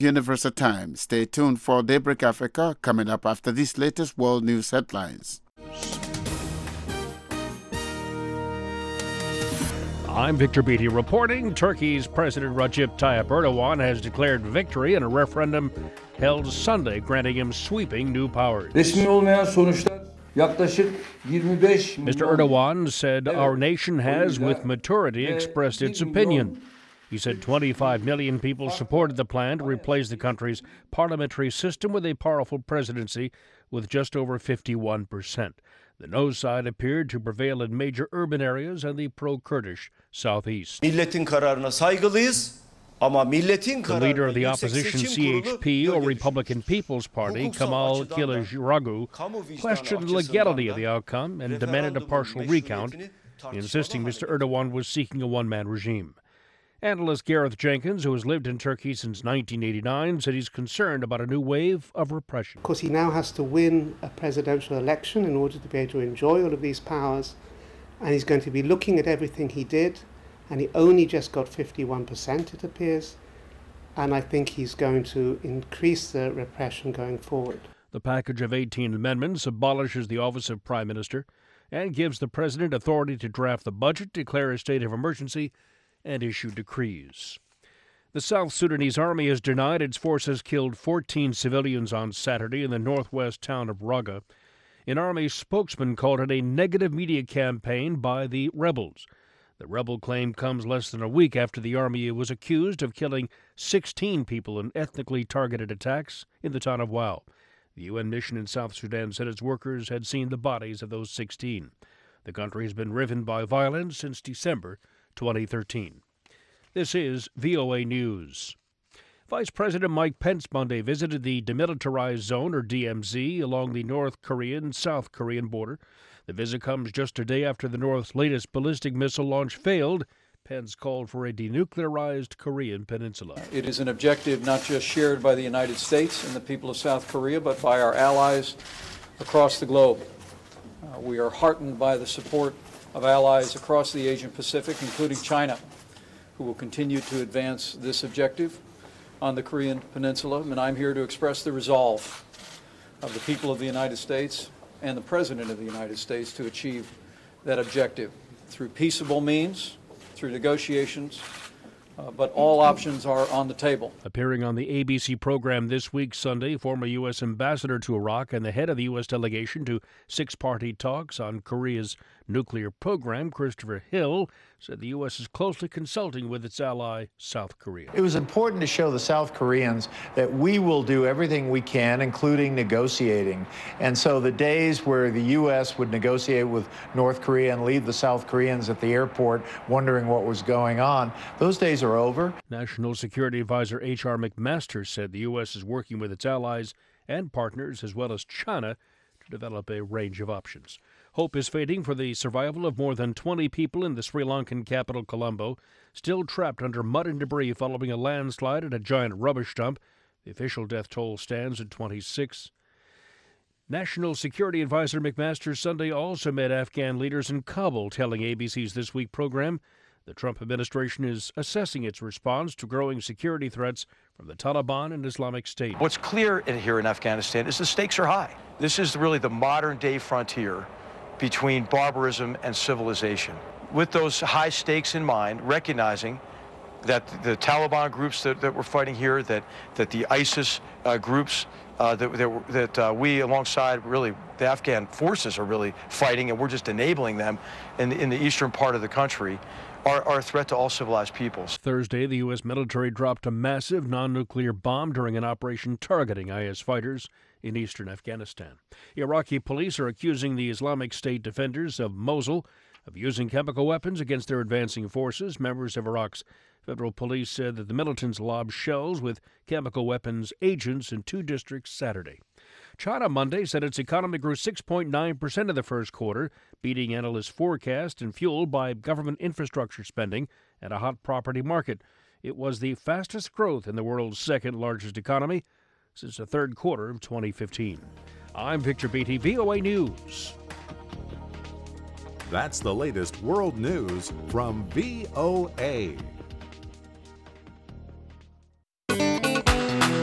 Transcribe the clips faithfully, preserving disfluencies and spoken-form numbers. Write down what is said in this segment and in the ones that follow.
Universal Time. Stay tuned for Daybreak Africa coming up after these latest world news headlines. I'm Victor Beatty reporting. Turkey's President Recep Tayyip Erdogan has declared victory in a referendum held Sunday, granting him sweeping new powers. Resmi olmayan sonuçlar yaklaşık twenty-five Mister Erdogan said our nation has, with maturity, expressed its opinion. He said twenty-five million people supported the plan to replace the country's parliamentary system with a powerful presidency with just over fifty-one percent. The no side appeared to prevail in major urban areas and the pro-Kurdish southeast. Milletin kararına saygılıyız ama milletin The leader of the opposition C H P, or Republican People's Party, Kemal Kılıçdaroğlu, questioned the legality of the outcome and demanded a partial recount, insisting Mister Erdogan was seeking a one-man regime. Analyst Gareth Jenkins, who has lived in Turkey since nineteen eighty-nine, said he's concerned about a new wave of repression. Of course, he now has to win a presidential election in order to be able to enjoy all of these powers, and he's going to be looking at everything he did, and he only just got fifty-one percent, it appears, and I think he's going to increase the repression going forward. The package of eighteen amendments abolishes the office of Prime Minister and gives the president authority to draft the budget, declare a state of emergency, and issue decrees. The South Sudanese Army has denied its forces killed fourteen civilians on Saturday in the northwest town of Raga. An Army spokesman called it a negative media campaign by the rebels. The rebel claim comes less than a week after the Army was accused of killing sixteen people in ethnically targeted attacks in the town of Wau. The U N mission in South Sudan said its workers had seen the bodies of those sixteen. The country has been riven by violence since December twenty thirteen. This is V O A News. Vice President Mike Pence Monday visited the Demilitarized Zone, or D M Z, along the North Korean-South Korean border. The visit comes just a day after the North's latest ballistic missile launch failed. Pence called for a denuclearized Korean peninsula. It is an objective not just shared by the United States and the people of South Korea, but by our allies across the globe. Uh, we are heartened by the support of allies across the Asian Pacific, including China, who will continue to advance this objective on the Korean Peninsula. And I'm here to express the resolve of the people of the United States and the President of the United States to achieve that objective through peaceable means, through negotiations, uh, but all options are on the table. Appearing on the A B C program this week, Sunday, former U S ambassador to Iraq and the head of the U S delegation to six-party talks on Korea's nuclear program, Christopher Hill, said the U S is closely consulting with its ally, South Korea. It was important to show the South Koreans that we will do everything we can, including negotiating. And so the days where the U S would negotiate with North Korea and leave the South Koreans at the airport wondering what was going on, those days are over. National Security Advisor H R McMaster said the U S is working with its allies and partners, as well as China, to develop a range of options. Hope is fading for the survival of more than twenty people in the Sri Lankan capital, Colombo, still trapped under mud and debris following a landslide at a giant rubbish dump. The official death toll stands at twenty-six. National Security Advisor McMaster Sunday also met Afghan leaders in Kabul, telling A B C's This Week program the Trump administration is assessing its response to growing security threats from the Taliban and Islamic State. What's clear in here in Afghanistan is the stakes are high. This is really the modern-day frontier between barbarism and civilization. With those high stakes in mind, recognizing that the Taliban groups that, that we're fighting here, that, that the ISIS uh, groups uh, that, that, that uh, we, alongside really the Afghan forces, are really fighting, and we're just enabling them in, in the eastern part of the country, are, are a threat to all civilized peoples. Thursday, the U S military dropped a massive non-nuclear bomb during an operation targeting I S fighters in eastern Afghanistan. Iraqi police are accusing the Islamic State defenders of Mosul of using chemical weapons against their advancing forces. Members of Iraq's federal police said that the militants lobbed shells with chemical weapons agents in two districts Saturday. China Monday said its economy grew six point nine percent in the first quarter, beating analysts' forecast and fueled by government infrastructure spending and a hot property market. It was the fastest growth in the world's second-largest economy since the third quarter of twenty fifteen. I'm Victor Beatty, V O A News. That's the latest world news from V O A.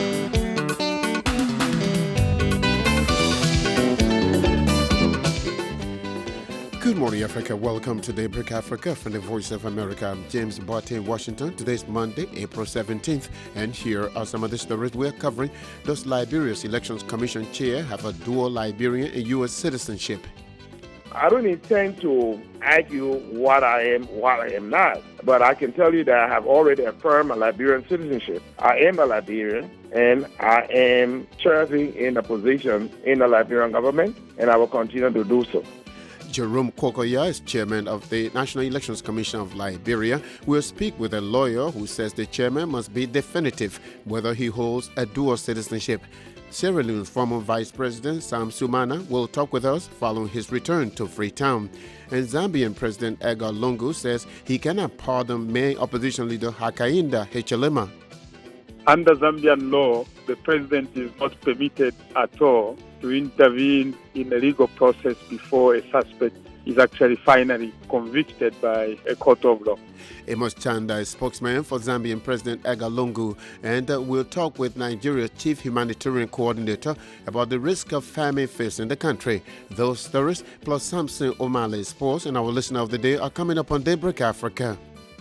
Africa. Welcome to Daybreak Africa from the Voice of America. I'm James Botte in Washington. Today's Monday, April seventeenth, and here are some of the stories we're covering. Does Liberia's Elections Commission chair have a dual Liberian and U S citizenship? I don't intend to argue what I am, what I am not, but I can tell you that I have already affirmed a Liberian citizenship. I am a Liberian, and I am serving in a position in the Liberian government, and I will continue to do so. Jerome Kokoya is chairman of the National Elections Commission of Liberia. We'll speak with a lawyer who says the chairman must be definitive whether he holds a dual citizenship. Sierra Leone's former Vice President Sam Sumana will talk with us following his return to Freetown. And Zambian President Edgar Lungu says he cannot pardon main opposition leader Hakainde Hichilema. Under Zambian law, the president is not permitted at all to intervene in the legal process before a suspect is actually finally convicted by a court of law. Amos Chanda is spokesman for Zambian President Edgar Lungu, and uh, we'll talk with Nigeria's chief humanitarian coordinator about the risk of famine facing the country. Those stories, plus Samson O'Malley Sports and our listener of the day are coming up on Daybreak Africa.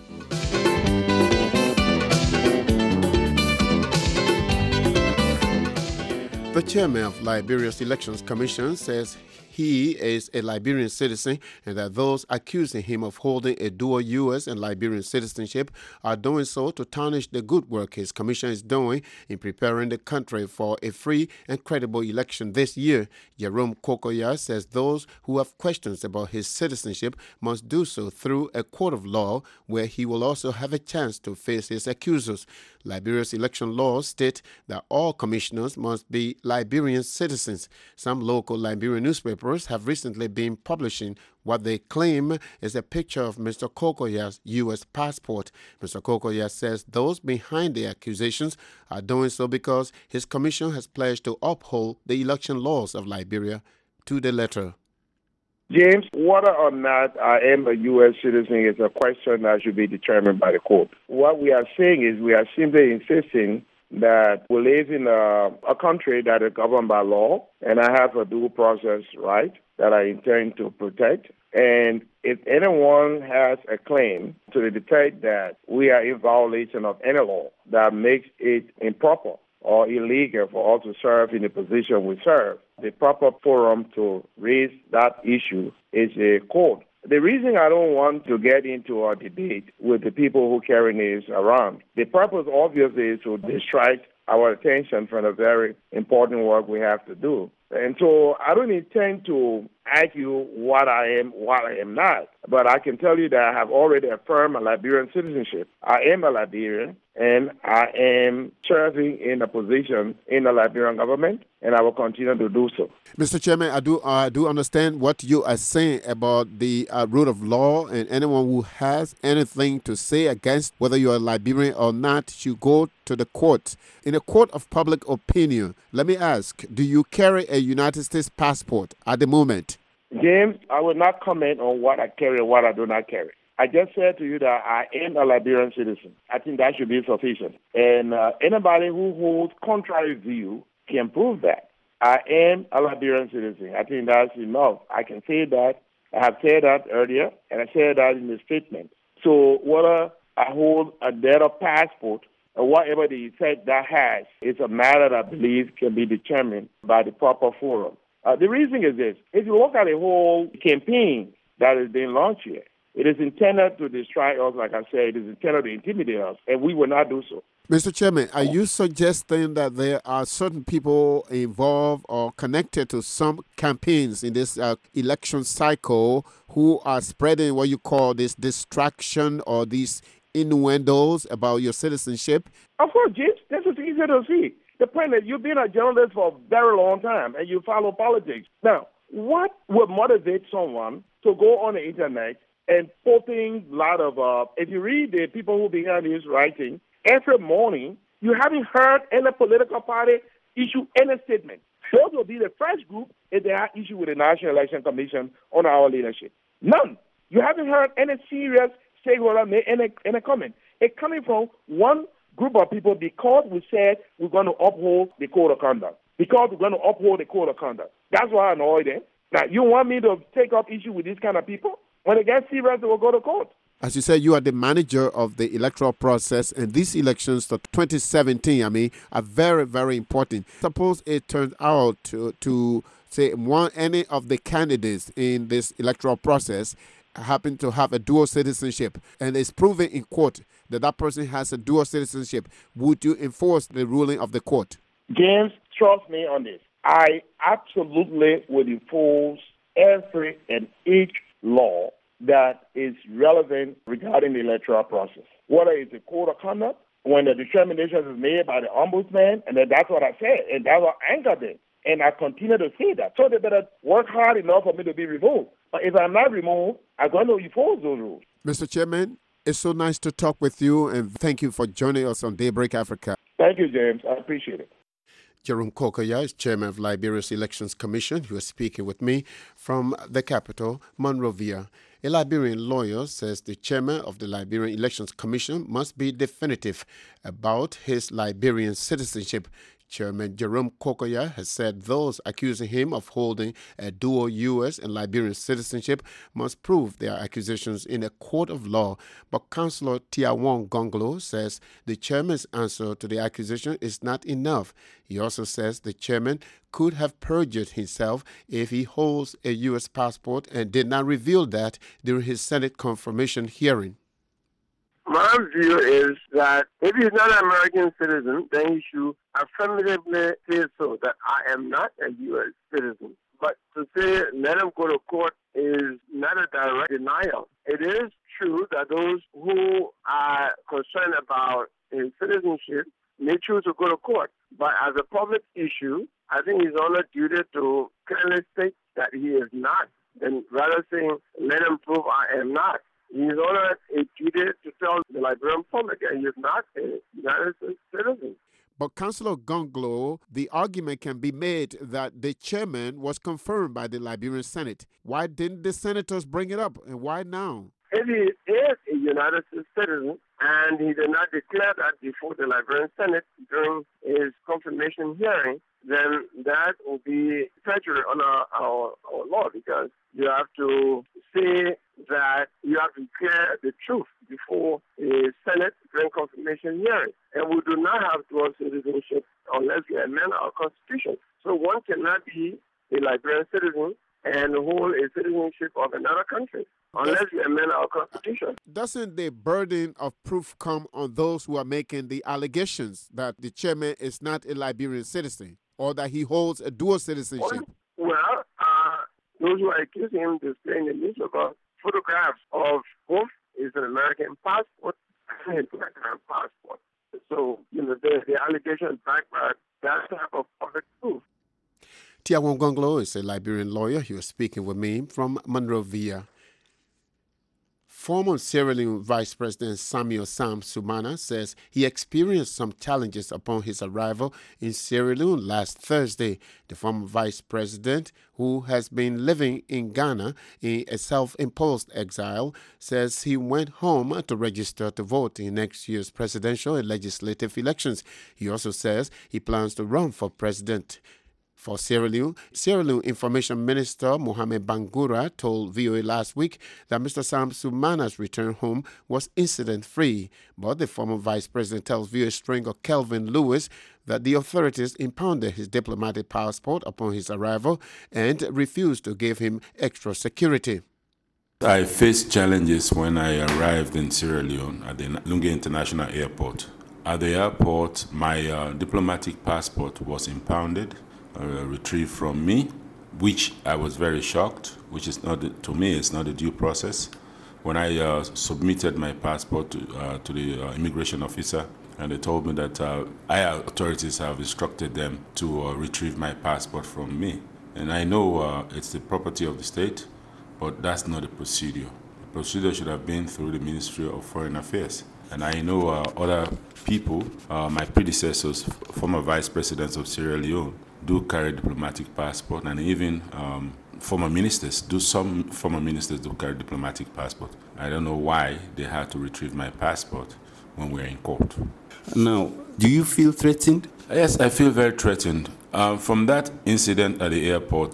The chairman of Liberia's Elections Commission says he is a Liberian citizen and that those accusing him of holding a dual U S and Liberian citizenship are doing so to tarnish the good work his commission is doing in preparing the country for a free and credible election this year. Jerome Kokoya says those who have questions about his citizenship must do so through a court of law where he will also have a chance to face his accusers. Liberia's election laws state that all commissioners must be Liberian citizens. Some local Liberian newspapers have recently been publishing what they claim is a picture of Mister Kokoya's U S passport. Mister Kokoya says those behind the accusations are doing so because his commission has pledged to uphold the election laws of Liberia to the letter. James, whether or not I am a U S citizen is a question that should be determined by the court. What we are saying is we are simply insisting that we live in a, a country that is governed by law, and I have a due process right that I intend to protect. And if anyone has a claim to the effect that we are in violation of any law that makes it improper or illegal for us to serve in the position we serve, the proper forum to raise that issue is a court. The reason I don't want to get into a debate with the people who carry this around, the purpose obviously is to distract our attention from the very important work we have to do. And so I don't intend to argue what I am, what I am not, but I can tell you that I have already affirmed a Liberian citizenship. I am a Liberian, and I am serving in a position in the Liberian government, and I will continue to do so. Mister Chairman, I do I do understand what you are saying about the uh, rule of law, and anyone who has anything to say against whether you are Liberian or not should go to the court. In a court of public opinion, let me ask, do you carry a United States passport at the moment? James, I will not comment on what I carry and what I do not carry. I just said to you that I am a Liberian citizen. I think that should be sufficient. And uh, anybody who holds contrary view can prove that. I am a Liberian citizen. I think that's enough. I can say that. I have said that earlier, and I said that in the statement. So whether I hold a debtor passport or whatever the effect that has is a matter that I believe can be determined by the proper forum. Uh, the reason is this. If you look at the whole campaign that is being launched here, it is intended to distract us, like I said, it is intended to intimidate us, and we will not do so. Mister Chairman, are you suggesting that there are certain people involved or connected to some campaigns in this uh, election cycle who are spreading what you call this distraction or these innuendos about your citizenship? Of course, James, this is easy to see. The point is, you've been a journalist for a very long time, and you follow politics. Now, what would motivate someone to go on the internet and posting a lot of, uh, if you read the people who began this writing, every morning, you haven't heard any political party issue any statement. Those will be the first group if they have issue with the National Election Commission on our leadership. None. You haven't heard any serious stakeholder make any, any comment. It's coming from one group of people because we said we're going to uphold the code of conduct. Because we're going to uphold the code of conduct. That's why I annoyed them. Now, you want me to take up issue with these kind of people? When it gets serious, they will go to court. As you said, you are the manager of the electoral process, and these elections for twenty seventeen, I mean, are very, very important. Suppose it turns out to, to say, one any of the candidates in this electoral process happen to have a dual citizenship, and it's proven in court that that person has a dual citizenship. Would you enforce the ruling of the court? James, trust me on this. I absolutely would enforce every and each law that is relevant regarding the electoral process. Whether it's a code of conduct, when the determination is made by the ombudsman, and then that's what I said, and that's what anchored them. And I continue to say that. So they better work hard enough for me to be removed. But if I'm not removed, I'm going to enforce those rules. Mister Chairman, it's so nice to talk with you, and thank you for joining us on Daybreak Africa. Thank you, James. I appreciate it. Jerome Kokoya is chairman of Liberia's Elections Commission. He was speaking with me from the capital, Monrovia. A Liberian lawyer says the chairman of the Liberian Elections Commission must be definitive about his Liberian citizenship. Chairman Jerome Kokoya has said those accusing him of holding a dual U S and Liberian citizenship must prove their accusations in a court of law. But Councillor Tiawon Gonglo says the chairman's answer to the accusation is not enough. He also says the chairman could have perjured himself if he holds a U S passport and did not reveal that during his Senate confirmation hearing. My view is that if he's not an American citizen, then he should affirmatively say so, that I am not a U S citizen. But to say let him go to court is not a direct denial. It is true that those who are concerned about his citizenship may choose to go to court. But as a public issue, I think he's on a duty to clearly state that he is not, and rather saying let him prove I am not. He is on a duty to tell the Liberian public that he is not a United States citizen. But Councillor Gonglo, the argument can be made that the chairman was confirmed by the Liberian Senate. Why didn't the senators bring it up, and why now? If he is a United States citizen and he did not declare that before the Liberian Senate during his confirmation hearing, then that will be perjury on our, our, our law, because you have to say that you have to declare the truth before the Senate during confirmation hearing. And we do not have dual citizenship unless we amend our Constitution. So one cannot be a Liberian citizen and hold a citizenship of another country unless we amend our Constitution. Doesn't the burden of proof come on those who are making the allegations that the chairman is not a Liberian citizen or that he holds a dual citizenship? Well, uh, those who are accusing him displaying the newspaper photographs of both is an American passport and a Black passport. So, you know, the, the allegation is backed by that type of public proof. Tiawon Gonglo is a Liberian lawyer. He was speaking with me from Monrovia. Former Sierra Leone Vice President Samuel Sam Sumana says he experienced some challenges upon his arrival in Sierra Leone last Thursday. The former vice president, who has been living in Ghana in a self-imposed exile, says he went home to register to vote in next year's presidential and legislative elections. He also says he plans to run for president. For Sierra Leone, Sierra Leone Information Minister Mohamed Bangura told V O A last week that Mister Sam Sumana's return home was incident-free. But the former vice president tells V O A stringer Kelvin Lewis that the authorities impounded his diplomatic passport upon his arrival and refused to give him extra security. I faced challenges when I arrived in Sierra Leone at the Lungi International Airport. At the airport, my uh, diplomatic passport was impounded. Uh, retrieved from me, which I was very shocked, which is not, to me, it's not a due process. When I uh, submitted my passport to, uh, to the uh, immigration officer, and they told me that uh, our authorities have instructed them to uh, retrieve my passport from me. And I know uh, it's the property of the state, but that's not the procedure. The procedure should have been through the Ministry of Foreign Affairs. And I know uh, other people, uh, my predecessors, former vice presidents of Sierra Leone, do carry diplomatic passport, and even um, former ministers, do some former ministers do carry diplomatic passport. I don't know why they had to retrieve my passport when we're in court. Now, do you feel threatened? Yes, I feel very threatened. Um, from that incident at the airport,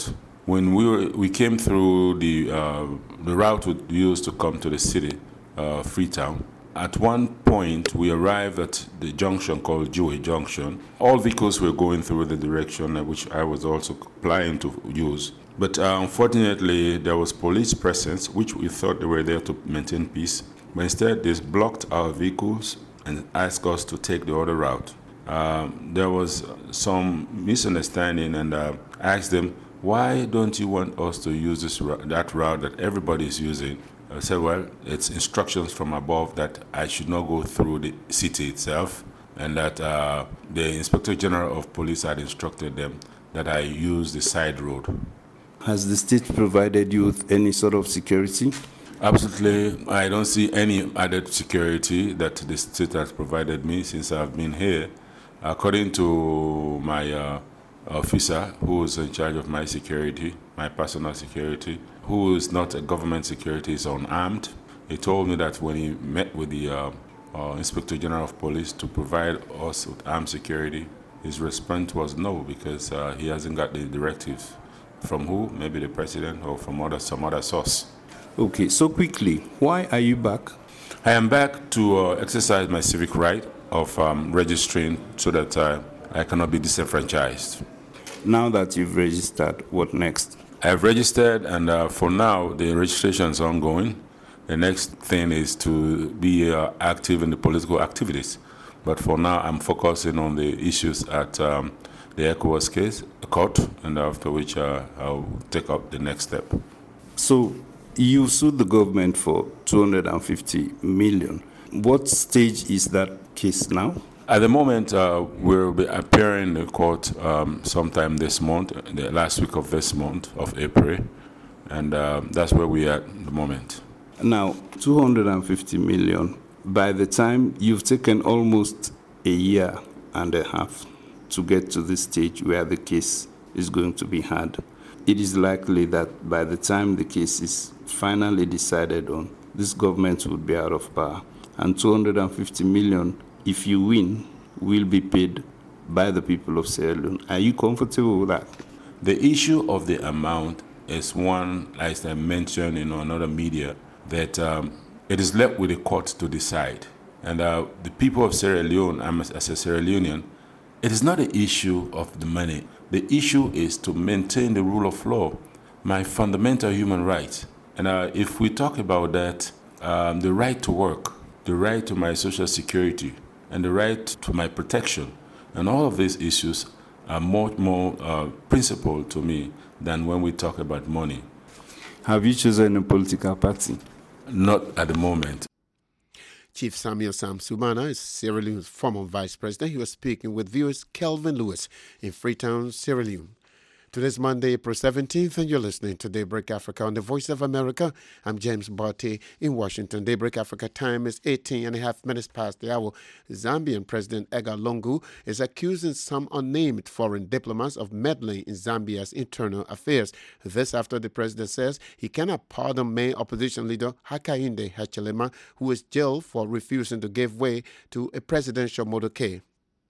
When we were, we came through the uh, the route we used to come to the city, uh, Freetown. At one point, we arrived at the junction called Joey Junction. All vehicles were going through the direction which I was also planning to use. But uh, unfortunately, there was police presence, which we thought they were there to maintain peace. But instead, they blocked our vehicles and asked us to take the other route. Um, there was some misunderstanding, and uh, I asked them, why don't you want us to use this that route that everybody is using? I said, well, it's instructions from above that I should not go through the city itself, and that uh, the Inspector General of Police had instructed them that I use the side road. Has the state provided you with any sort of security? Absolutely. I don't see any added security that the state has provided me since I've been here. According to my uh, officer who is in charge of my security, my personal security, who is not a government security, is unarmed. He told me that when he met with the uh, uh, Inspector General of Police to provide us with armed security, his response was no, because uh, he hasn't got the directives. From who? Maybe the president or from other, some other source. Okay, so quickly, why are you back? I am back to uh, exercise my civic right of um, registering so that uh, I cannot be disenfranchised. Now that you've registered, what next? I've registered, and uh, for now, the registration is ongoing. The next thing is to be uh, active in the political activities. But for now, I'm focusing on the issues at um, the ECOWAS case, court, and after which uh, I'll take up the next step. So you sued the government for two hundred fifty million. What stage is that case now? At the moment, uh, we'll be appearing in court um, sometime this month, the last week of this month, of April, and uh, that's where we are at the moment. Now, two hundred fifty million, by the time you've taken almost a year and a half to get to this stage where the case is going to be heard, it is likely that by the time the case is finally decided on, this government would be out of power, and two hundred fifty million, if you win, will be paid by the people of Sierra Leone. Are you comfortable with that? The issue of the amount is one, as I mentioned in another media, that um, it is left with the court to decide. And uh, the people of Sierra Leone, I'm as a Sierra Leonean, it is not an issue of the money. The issue is to maintain the rule of law, my fundamental human rights. And uh, if we talk about that, um, the right to work, the right to my social security, and the right to my protection. And all of these issues are much more uh, principled to me than when we talk about money. Have you chosen a political party? Not at the moment. Chief Samuel Sam Sumana is Sierra Leone's former vice president. He was speaking with viewers Kelvin Lewis in Freetown, Sierra Leone. Today's Monday, April seventeenth, and you're listening to Daybreak Africa on the Voice of America. I'm James Barty in Washington. Daybreak Africa time is eighteen and a half minutes past the hour. Zambian President Edgar Lungu is accusing some unnamed foreign diplomats of meddling in Zambia's internal affairs. This after the president says he cannot pardon main opposition leader Hakainde Hichilema, who is jailed for refusing to give way to a presidential motorcade.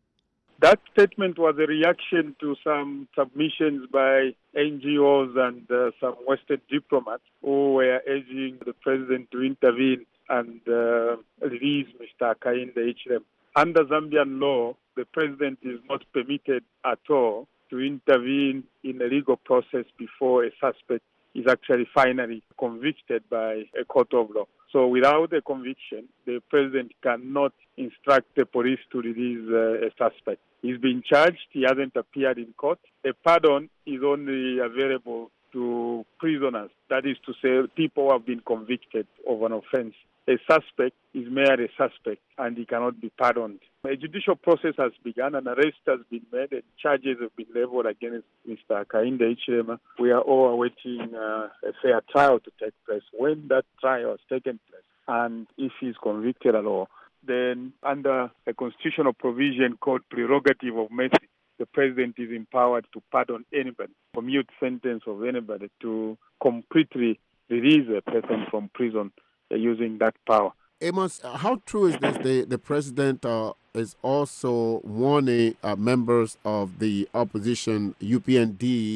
That statement was a reaction to some submissions by N G Os and uh, some Western diplomats who were urging the president to intervene and uh, release Mister Hakainde Hichilema. Under Zambian law, the president is not permitted at all to intervene in a legal process before a suspect is actually finally convicted by a court of law. So without a conviction, the president cannot instruct the police to release uh, a suspect. He's been charged. He hasn't appeared in court. A pardon is only available to prisoners. That is to say, people who have been convicted of an offense. A suspect is merely a suspect, and he cannot be pardoned. A judicial process has begun, an arrest has been made, and charges have been leveled against Mister Hakainde Hichilema. We are all awaiting uh, a fair trial to take place. When that trial has taken place, and if he is convicted at all, then under a constitutional provision called prerogative of mercy, the president is empowered to pardon anybody, commute sentence of anybody, to completely release a person from prison uh, using that power. Amos, how true is this? The, the president uh, is also warning uh, members of the opposition U P N D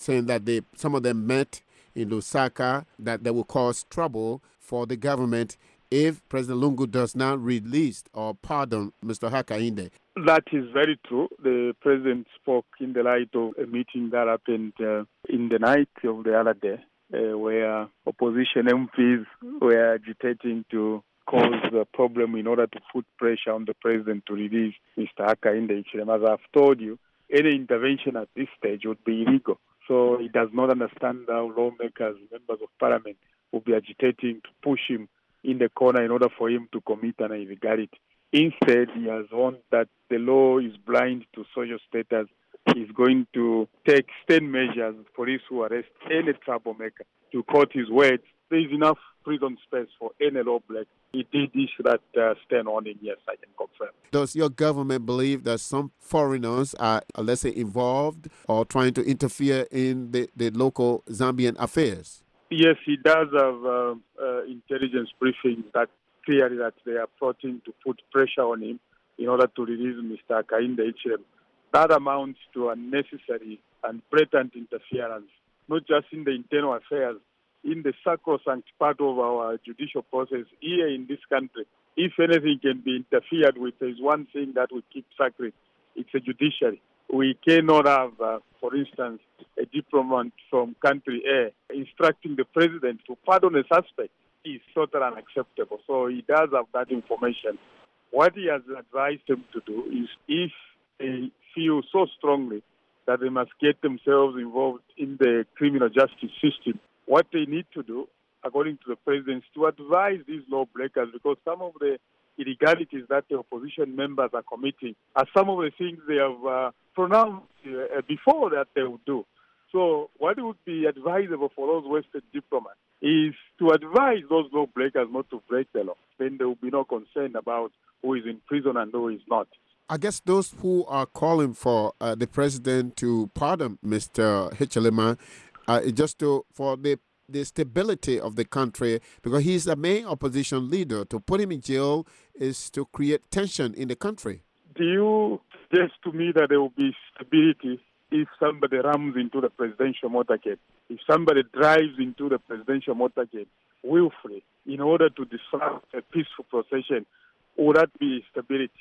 saying that they some of them met in Lusaka, that they will cause trouble for the government if President Lungu does not release or pardon Mister Hakainde. That is very true. The president spoke in the light of a meeting that happened uh, in the night of the other day, uh, where opposition M Ps were agitating to cause a problem in order to put pressure on the president to release Mister Hakainde Hichilema. As I've told you, any intervention at this stage would be illegal. So he does not understand how lawmakers, members of parliament, will be agitating to push him in the corner in order for him to commit an illegality. Instead, he has warned that the law is blind to social status. He's going to take stern measures, police who arrest any troublemaker. To quote his words, there is enough prison space for any lawbreaker. He did issue that uh, stern warning, yes, I can confirm. Does your government believe that some foreigners are, let's say, involved or trying to interfere in the, the local Zambian affairs? Yes, he does have uh, uh, intelligence briefings that clearly that they are plotting to put pressure on him in order to release Mister Hakainde Hichilema. That amounts to unnecessary and blatant interference, not just in the internal affairs, in the sacrosanct part of our judicial process here in this country. If anything can be interfered with, there is one thing that we keep sacred. It's a judiciary. We cannot have, uh, for instance, a diplomat from country A instructing the president to pardon a suspect. Is totally unacceptable. So he does have that information. What he has advised them to do is, if they feel so strongly that they must get themselves involved in the criminal justice system, what they need to do, according to the president, is to advise these lawbreakers, because some of the illegalities that the opposition members are committing are some of the things they have uh, pronounced uh, before that they would do. So what would be advisable for those Western diplomats is to advise those lawbreakers not to break the law. Then there will be no concern about who is in prison and who is not. I guess those who are calling for uh, the president to pardon Mister Hichilema, uh, just to for the the stability of the country, because he's the main opposition leader. To put him in jail is to create tension in the country. Do you suggest to me that there will be stability if somebody rams into the presidential motorcade, if somebody drives into the presidential motorcade willfully in order to disrupt a peaceful procession? Would that be stability?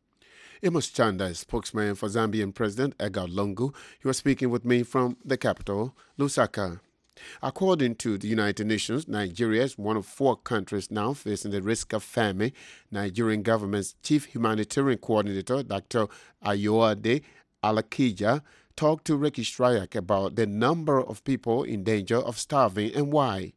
Amos Chanda is spokesman for Zambian President Edgar Lungu. He was speaking with me from the capital, Lusaka. According to the United Nations, Nigeria is one of four countries now facing the risk of famine. Nigerian government's chief humanitarian coordinator, Doctor Ayoade Alakija, talked to Ricky Strayak about the number of people in danger of starving and why.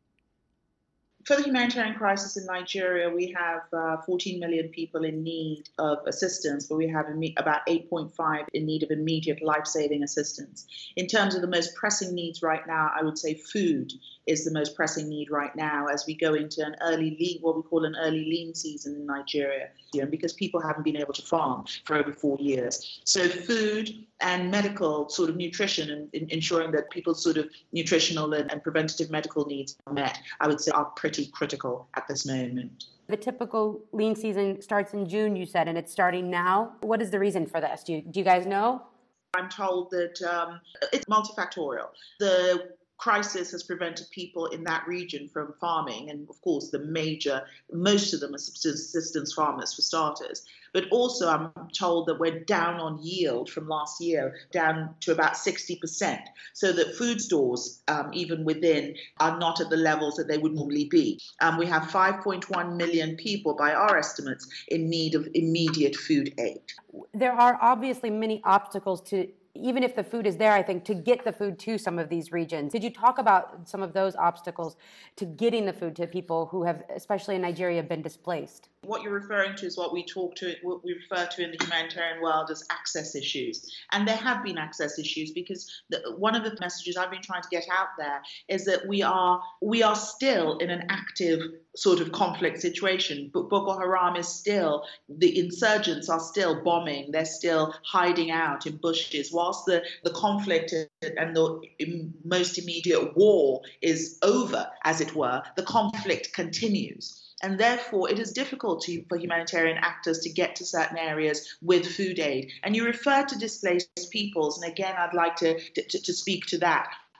For the humanitarian crisis in Nigeria, we have uh, fourteen million people in need of assistance, but we have imme- about eight point five in need of immediate life-saving assistance. In terms of the most pressing needs right now, I would say food is the most pressing need right now as we go into an early lean, what we call an early lean season in Nigeria, you know, because people haven't been able to farm for over four years. So food and medical sort of nutrition and, and ensuring that people's sort of nutritional and, and preventative medical needs are met, I would say are pretty critical at this moment. The typical lean season starts in June, you said, and it's starting now. What is the reason for this? Do you, do you guys know? I'm told that um, it's multifactorial. The crisis has prevented people in that region from farming, and of course the major, most of them are subsistence farmers for starters. But also I'm told that we're down on yield from last year, down to about sixty percent, so that food stores, um, even within, are not at the levels that they would normally be. Um, we have five point one million people, by our estimates, in need of immediate food aid. There are obviously many obstacles to, even if the food is there, I think, to get the food to some of these regions. Did you talk about some of those obstacles to getting the food to people who have, especially in Nigeria, been displaced? What you're referring to is what we talk to, what we refer to in the humanitarian world as access issues. And there have been access issues because the, one of the messages I've been trying to get out there is that we are we are still in an active sort of conflict situation. But Boko Haram is still, the insurgents are still bombing, they're still hiding out in bushes. Whilst the, the conflict and the most immediate war is over, as it were, the conflict continues. And therefore, it is difficult to, for humanitarian actors to get to certain areas with food aid. And you refer to displaced peoples, and again, I'd like to, to, to speak to that.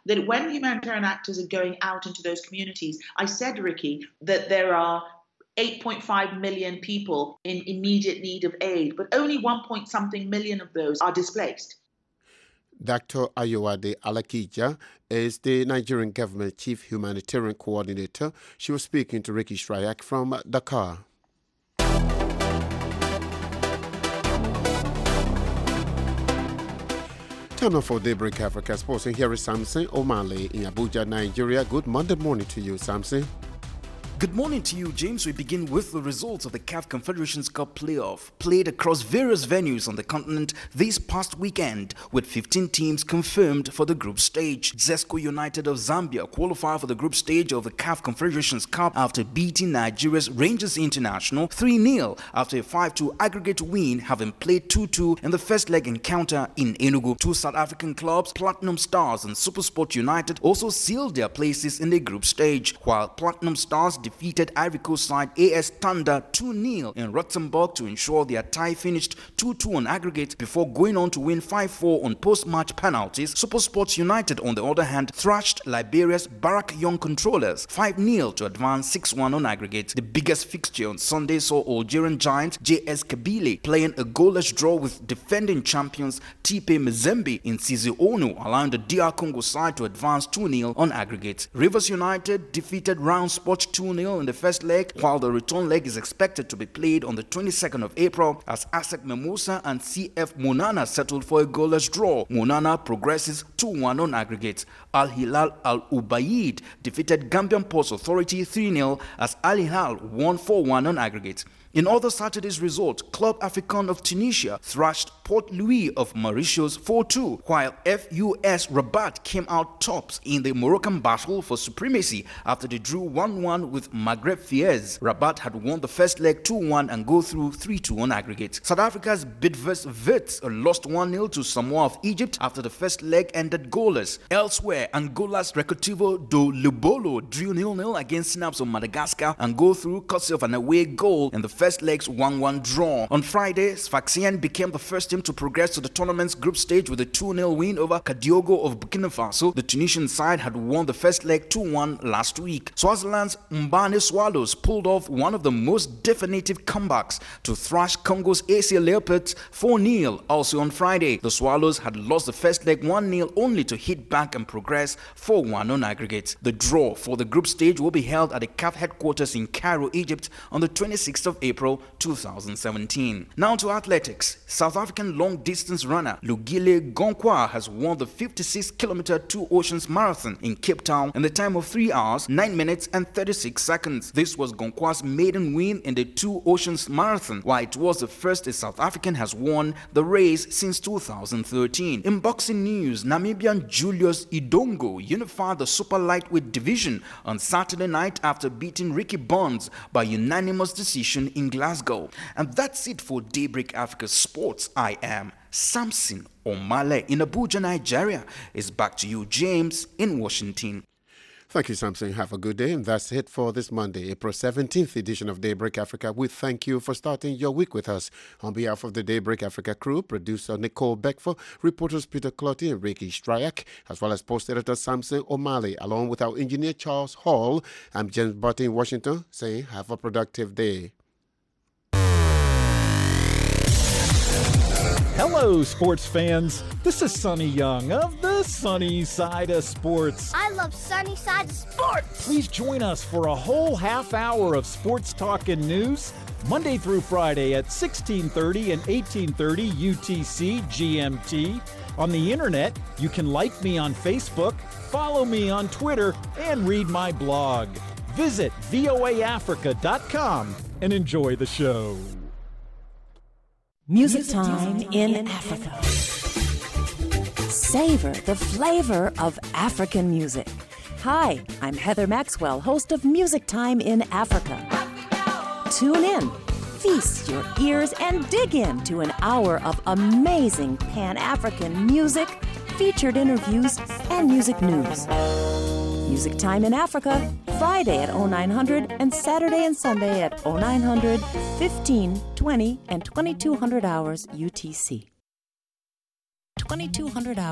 that when humanitarian actors are going out into those communities, I said, Ricky, that there are eight point five million people in immediate need of aid, but only one point something million of those are displaced. Doctor Ayowade Alakija is the Nigerian government chief humanitarian coordinator. She was speaking to Ricky Shryak from Dakar. Time now for Daybreak Africa Sports, and here is Samson O'Malley in Abuja, Nigeria. Good Monday morning to you, Samson. Good morning to you, James. We begin with the results of the C A F Confederations Cup playoff, played across various venues on the continent this past weekend, with fifteen teams confirmed for the group stage. Zesco United of Zambia qualified for the group stage of the C A F Confederations Cup after beating Nigeria's Rangers International three nil after a five two aggregate win, having played two two in the first leg encounter in Enugu. Two South African clubs, Platinum Stars and SuperSport United, also sealed their places in the group stage, while Platinum Stars defeated Ivory Coast side A S Thunder two nil in Rustenburg to ensure their tie finished two two on aggregate before going on to win five four on post-match penalties. SuperSports United, on the other hand, thrashed Liberia's Barak Young Controllers five nil to advance six one on aggregate. The biggest fixture on Sunday saw Algerian giant J S Kabylie playing a goalless draw with defending champions T P Mazembe in Sizi-Onu, allowing the D R Congo side to advance two nil on aggregate. Rivers United defeated Round Sport two nil in the first leg, while the return leg is expected to be played on the twenty-second of April as ASEC Mimosa and C F Monana settled for a goalless draw. Monana progresses two one on aggregate. Al Hilal Al Ubaid defeated Gambian Ports Authority three nil as Al Hilal won four one on aggregate. In other Saturday's result, Club Africain of Tunisia thrashed Port Louis of Mauritius four two, while F U S Rabat came out tops in the Moroccan battle for supremacy after they drew one one with Maghreb Fies. Rabat had won the first leg two one and go through three two on aggregate. South Africa's Bidvest Wits lost one nil to Samoa of Egypt after the first leg ended goalless. Elsewhere, Angola's Recreativo do Lubolo drew nil nil against Synapse of Madagascar and go through courtesy of an away goal in the first leg's one one draw. On Friday, Sfaxien became the first team to progress to the tournament's group stage with a two nil win over Kadiogo of Burkina Faso. The Tunisian side had won the first leg two one last week. Swaziland's Mbane Swallows pulled off one of the most definitive comebacks to thrash Congo's A C Leopards four nil. Also on Friday, the Swallows had lost the first leg one nil only to hit back and progress four one on aggregate. The draw for the group stage will be held at the C A F headquarters in Cairo, Egypt on the twenty-sixth of April two thousand seventeen. Now to athletics. South African long-distance runner Lugile Gonkwa has won the fifty-six kilometer Two Oceans Marathon in Cape Town in the time of three hours, nine minutes and thirty-six seconds. This was Gonkwa's maiden win in the Two Oceans Marathon, while it was the first a South African has won the race since two thousand thirteen. In boxing news, Namibian Julius Idongo unified the super lightweight division on Saturday night after beating Ricky Bonds by unanimous decision in Glasgow. And that's it for Daybreak Africa Sports. I am Samson O'Malley in Abuja, Nigeria. It's back to you, James, in Washington. Thank you, Samson. Have a good day. And that's it for this Monday, April seventeenth edition of Daybreak Africa. We thank you for starting your week with us. On behalf of the Daybreak Africa crew, producer Nicole Beckford, reporters Peter Clotty and Ricky Stryak, as well as post editor Samson O'Malley, along with our engineer Charles Hall, I'm James Barton in Washington, saying have a productive day. Hello, sports fans. This is Sonny Young of the Sunny Side of Sports. I love Sunny Side of Sports. Please join us for a whole half hour of sports talk and news, Monday through Friday at sixteen thirty and eighteen thirty U T C G M T. On the internet, you can like me on Facebook, follow me on Twitter, and read my blog. Visit V O A Africa dot com and enjoy the show. Music Time in Africa. Savor the flavor of African music. Hi, I'm Heather Maxwell, host of Music Time in Africa. Tune in, feast your ears, and dig into an hour of amazing Pan-African music, featured interviews, and music news. Music Time in Africa, Friday at oh nine hundred and Saturday and Sunday at oh nine hundred, fifteen, twenty, and twenty-two hundred hours U T C. twenty-two hundred hours.